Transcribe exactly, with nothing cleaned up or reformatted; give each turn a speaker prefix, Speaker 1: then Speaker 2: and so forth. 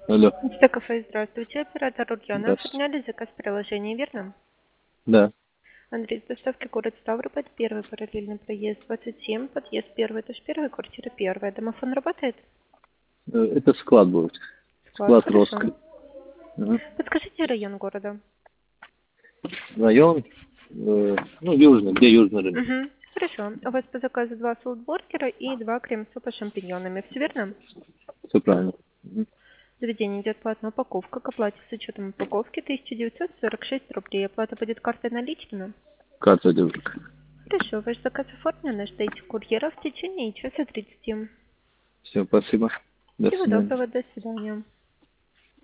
Speaker 1: Алло.
Speaker 2: Стакафе, здравствуйте. Оператор Рудзана.
Speaker 1: Здравствуйте.
Speaker 2: Оформляли заказ приложения, верно?
Speaker 1: Да.
Speaker 2: Андрей, с доставки город Ставрополь, первый параллельный проезд двадцать семь, подъезд первый, этаж первый, квартира первая. Домофон работает?
Speaker 1: Э, Это склад будет.
Speaker 2: Склад,
Speaker 1: Склад
Speaker 2: хорошо.
Speaker 1: Роска. Ага.
Speaker 2: Подскажите район города.
Speaker 1: Район, э, ну, южный, где южный рынок.
Speaker 2: Угу. Хорошо. У вас по заказу два солтбургера и два крем-супа с шампиньонами. Все верно?
Speaker 1: Все правильно. Мгм.
Speaker 2: Заведение идет платная упаковка. К оплате с учетом упаковки тысяча девятьсот сорок шесть рублей. Оплата будет картой наличными.
Speaker 1: Карта девушка.
Speaker 2: Хорошо. Ваш заказ оформлен. Ждите курьера в течение часа тридцати.
Speaker 1: Все, спасибо. До
Speaker 2: Всего
Speaker 1: свидания.
Speaker 2: доброго. До свидания.